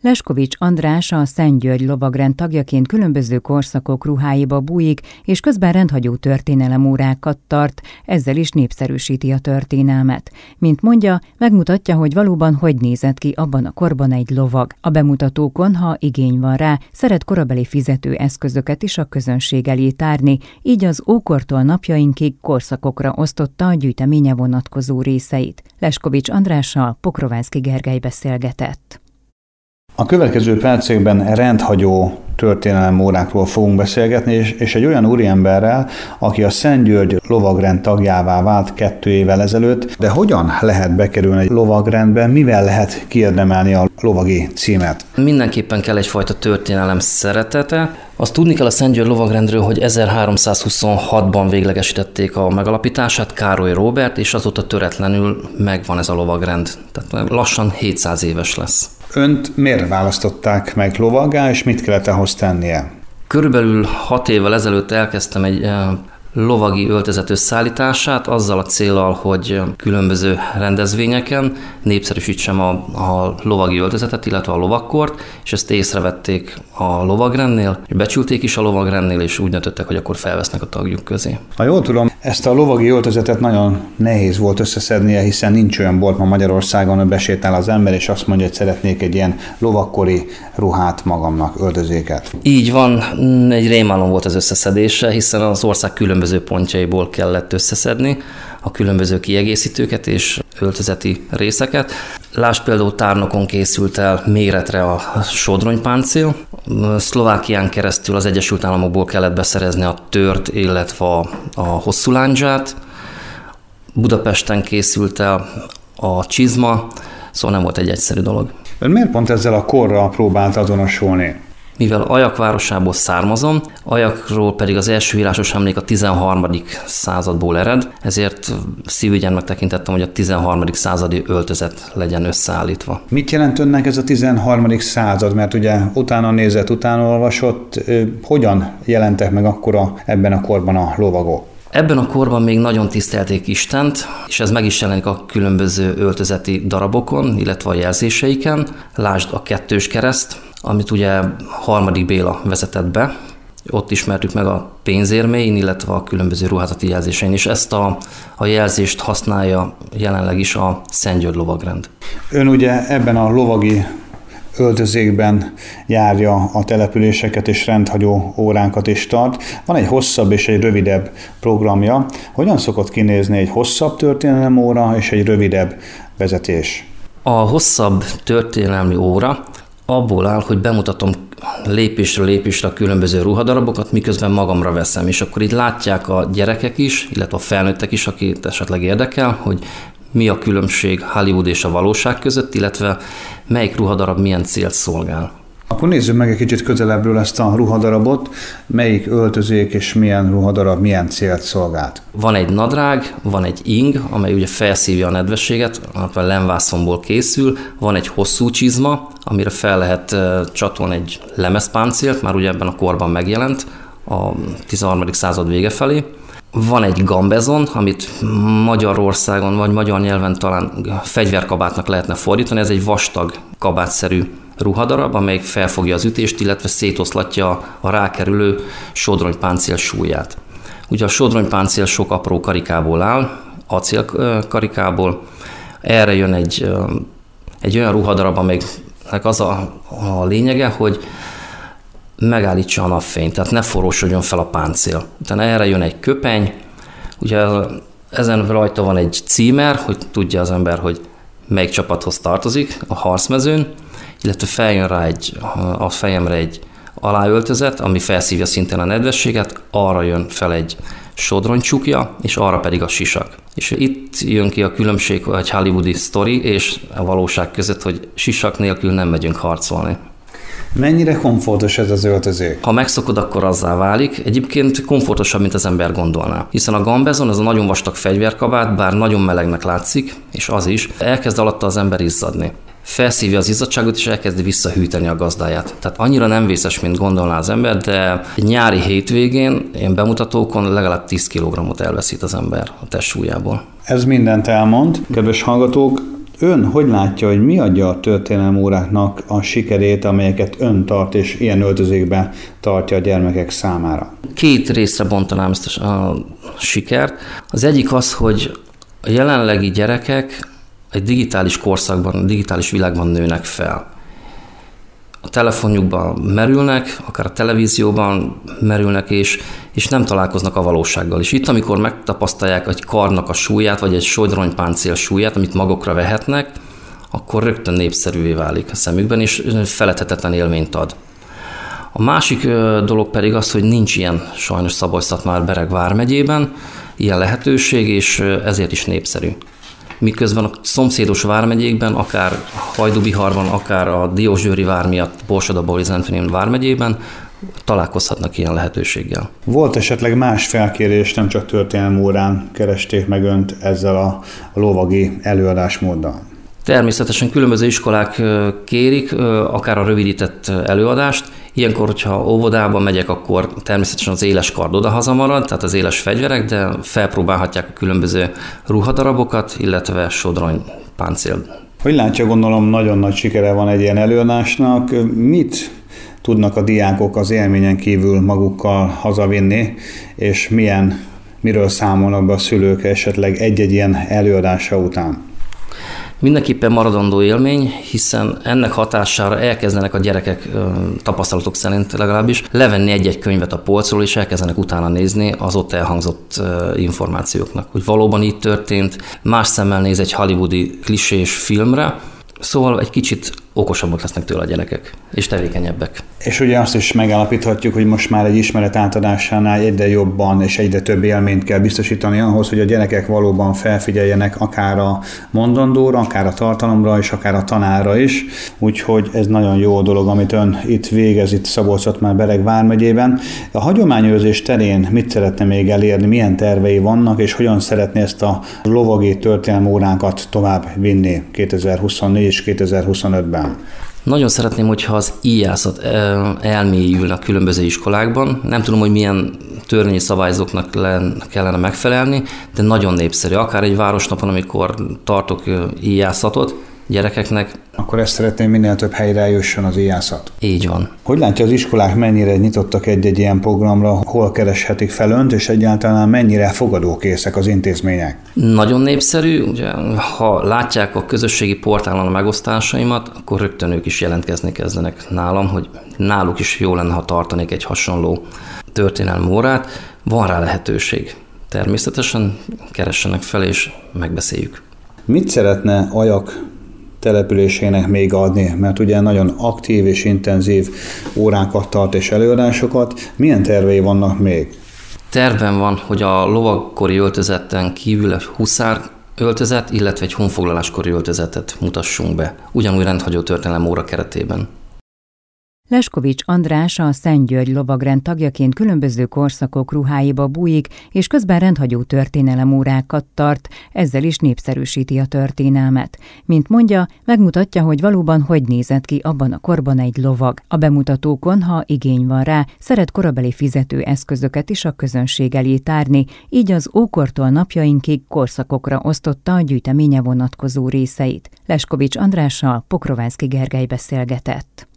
Leskovics András a Szent-György lovagrend tagjaként különböző korszakok ruháiba bújik, és közben rendhagyó történelemórákat tart, ezzel is népszerűsíti a történelmet. Mint mondja, megmutatja, hogy valóban hogy nézett ki abban a korban egy lovag. A bemutatókon, ha igény van rá, szeret korabeli fizetőeszközöket is a közönség elé tárni, így az ókortól napjainkig korszakokra osztotta a gyűjteménye vonatkozó részeit. Leskovics Andrással Pokrovánszky Gergely beszélgetett. A következő percekben rendhagyó történelemórákról fogunk beszélgetni, és egy olyan úriemberrel, aki a Szent-György lovagrend tagjává vált 2 évvel ezelőtt, de hogyan lehet bekerülni egy lovagrendbe, mivel lehet kiérdemelni a lovagi címet? Mindenképpen kell egyfajta történelem szeretete. Azt tudni kell a Szent-György lovagrendről, hogy 1326-ban véglegesítették a megalapítását Károly Róbert, és azóta töretlenül megvan ez a lovagrend. Tehát lassan 700 éves lesz. Önt miért választották meg lovaggá, és mit kellett ahhoz tennie? Körülbelül 6 évvel ezelőtt elkezdtem egy lovagi öltözet összeállítását, azzal a céllal, hogy különböző rendezvényeken népszerűsítsem a lovagi öltözetet, illetve a lovakkort, és ezt észrevették a lovagrendnél, becsülték is a lovagrendnél, és úgy döntöttek, hogy akkor felvesznek a tagjuk közé. Ha jól tudom, ezt a lovagi öltözetet nagyon nehéz volt összeszednie, hiszen nincs olyan bolt ma Magyarországon, hogy besétál az ember, és azt mondja, hogy szeretnék egy ilyen lovakkori ruhát magamnak, öltözéket. Így van, egy rémálom volt az összeszedése, hiszen az ország különböző pontjaiból kellett összeszedni a különböző kiegészítőket és öltözeti részeket. Lásd például Tárnokon készült el méretre a sodronypáncél. Szlovákián keresztül az Egyesült Államokból kellett beszerezni a tört, illetve a hosszú lándzsát. Budapesten készült el a csizma, szóval nem volt egy egyszerű dolog. Ön miért pont ezzel a korral próbált azonosulni? Mivel Ajak városából származom, Ajakról pedig az első írásos emlék a 13. századból ered, ezért szívügyennek tekintettem, hogy a 13. századi öltözet legyen összeállítva. Mit jelent önnek ez a 13. század? Mert ugye utána nézett, utána olvasott, hogyan jelentek meg akkora ebben a korban a lovagok? Ebben a korban még nagyon tisztelték Istent, és ez meg is jelenik a különböző öltözeti darabokon, illetve a jelzéseiken. Lásd a kettős kereszt, amit ugye Harmadik Béla vezetett be. Ott ismertük meg a pénzérmén, illetve a különböző ruházati jelzésein, és ezt a jelzést használja jelenleg is a Szent-György lovagrend. Ön ugye ebben a lovagi öltözékben járja a településeket, és rendhagyó óránkat is tart. Van egy hosszabb és egy rövidebb programja. Hogyan szokott kinézni egy hosszabb történelem óra és egy rövidebb vezetés? A hosszabb történelmi óra abból áll, hogy bemutatom lépésről lépésre a különböző ruhadarabokat, miközben magamra veszem, és akkor itt látják a gyerekek is, illetve a felnőttek is, akit esetleg érdekel, hogy mi a különbség Hollywood és a valóság között, illetve melyik ruhadarab milyen célt szolgál. Akkor nézzük meg egy kicsit közelebbről ezt a ruhadarabot, melyik öltözék és milyen ruhadarab milyen célt szolgált. Van egy nadrág, van egy ing, amely ugye felszívja a nedvességet, a lemvászonból készül, van egy hosszú csizma, amire fel lehet csatolni egy lemezpáncélt, már ugye ebben a korban megjelent, a 13. század vége felé. Van egy gambezon, amit Magyarországon vagy magyar nyelven talán fegyverkabátnak lehetne fordítani, ez egy vastag kabátszerű ruhadarab, amely felfogja az ütést, illetve szétoszlatja a rákerülő sodronypáncél súlyát. Ugye a sodronypáncél sok apró karikából áll, acélkarikából, erre jön egy olyan ruhadarab, amelynek az a lényege, hogy megállítsa a napfényt, tehát ne forrósodjon fel a páncél. Utána erre jön egy köpeny, ugye ezen rajta van egy címer, hogy tudja az ember, hogy melyik csapathoz tartozik a harcmezőn, illetve feljön rá a fejemre egy aláöltözet, ami felszívja szintén a nedvességet, arra jön fel egy sodroncsukja, és arra pedig a sisak. És itt jön ki a különbség egy hollywoodi sztori és a valóság között, hogy sisak nélkül nem megyünk harcolni. Mennyire komfortos ez az öltözék? Ha megszokod, akkor azzá válik. Egyébként komfortosabb, mint az ember gondolná. Hiszen a gambezon, ez a nagyon vastag fegyverkabát, bár nagyon melegnek látszik, és az is, elkezd alatta az ember izzadni. Felszívja az izzadságot, és elkezdi visszahűteni a gazdáját. Tehát annyira nem vészes, mint gondolná az ember, de egy nyári hétvégén, ilyen bemutatókon legalább 10 kg elveszít az ember a testsúlyából. Ez mindent elmond. Kedves hallgatók, Ön hogy látja, hogy mi adja a történelmi óráknak a sikerét, amelyeket ön tart, és ilyen öltözékben tartja a gyermekek számára? 2 részre bontanám ezt a sikert. Az egyik az, hogy a jelenlegi gyerekek egy digitális korszakban, digitális világban nőnek fel. A telefonjukban merülnek, akár a televízióban merülnek, és nem találkoznak a valósággal. És itt, amikor megtapasztalják egy karnak a súlyát, vagy egy sodronypáncél súlyát, amit magukra vehetnek, akkor rögtön népszerűvé válik a szemükben, és feledhetetlen élményt ad. A másik dolog pedig az, hogy nincs ilyen sajnos Szabolcs-Szatmár-Bereg vármegyében, ilyen lehetőség, és ezért is népszerű. Miközben a szomszédos vármegyékben, akár Hajdúbiharban, akár a Diósgyőri vár miatt Borsod-Abaúj-Zentphenén vármegyében találkozhatnak ilyen lehetőséggel. Volt esetleg más felkérés, nem csak történelmi órán keresték meg önt ezzel a lovagi előadásmóddal? Természetesen különböző iskolák kérik, akár a rövidített előadást. Ilyenkor, hogyha óvodába megyek, akkor természetesen az éles kard odahaza marad, tehát az éles fegyverek, de felpróbálhatják a különböző ruhadarabokat, illetve sodronypáncél. Hogy látja, gondolom nagyon nagy sikere van egy ilyen előadásnak. Mit tudnak a diákok az élményen kívül magukkal hazavinni, és miről számolnak be a szülők esetleg egy-egy ilyen előadása után? Mindenképpen maradandó élmény, hiszen ennek hatására elkezdenek a gyerekek tapasztalatok szerint legalábbis levenni egy-egy könyvet a polcról, és elkezdenek utána nézni az ott elhangzott információknak. Hogy valóban így történt, más szemmel néz egy hollywoodi klisés filmre, szóval egy kicsit okosabbak lesznek tőle a gyerekek, és tevékenyebbek. És ugye azt is megállapíthatjuk, hogy most már egy ismeret átadásánál egyre jobban és egyre több élményt kell biztosítani ahhoz, hogy a gyerekek valóban felfigyeljenek akár a mondandóra, akár a tartalomra, és akár a tanárra is. Úgyhogy ez nagyon jó dolog, amit ön itt végez, itt Szabolcs-Szatmár-Bereg vármegyében. A hagyományőrzés terén mit szeretne még elérni, milyen tervei vannak, és hogyan szeretné ezt a lovagi történelmi óránkat tovább vinni 2024 és 2025-ben? Nagyon szeretném, hogyha az íjászat elmélyülne a különböző iskolákban. Nem tudom, hogy milyen törvényi szabályzóknak kellene megfelelni, de nagyon népszerű. Akár egy városnapon, amikor tartok íjászatot gyerekeknek. Akkor ezt szeretném, minél több helyre eljusson az íjászat. Így van. Hogy látja, az iskolák mennyire nyitottak egy-egy ilyen programra, hol kereshetik fel önt, és egyáltalán mennyire fogadókészek az intézmények? Nagyon népszerű. Ugye, ha látják a közösségi portálon a megosztásaimat, akkor rögtön ők is jelentkezni kezdenek nálam, hogy náluk is jó lenne, ha tartanék egy hasonló történelmi órát. Van rá lehetőség. Természetesen keressenek fel, és megbeszéljük. Mit szeretne Ajak településének még adni, mert ugye nagyon aktív és intenzív órákat tart és előadásokat. Milyen tervei vannak még? Tervben van, hogy a lovakkori öltözeten kívül egy huszár öltözet, illetve egy honfoglaláskori öltözetet mutassunk be, ugyanúgy rendhagyó történelem óra keretében. Leskovics András a Szentgyörgy lovagrend tagjaként különböző korszakok ruháiba bújik, és közben rendhagyó történelemórákat tart, ezzel is népszerűsíti a történelmet. Mint mondja, megmutatja, hogy valóban hogy nézett ki abban a korban egy lovag. A bemutatókon, ha igény van rá, szeret korabeli fizetőeszközöket is a közönség elé tárni, így az ókortól napjainkig korszakokra osztotta a gyűjteménye vonatkozó részeit. Leskovics Andrással Pokrovánszky Gergely beszélgetett.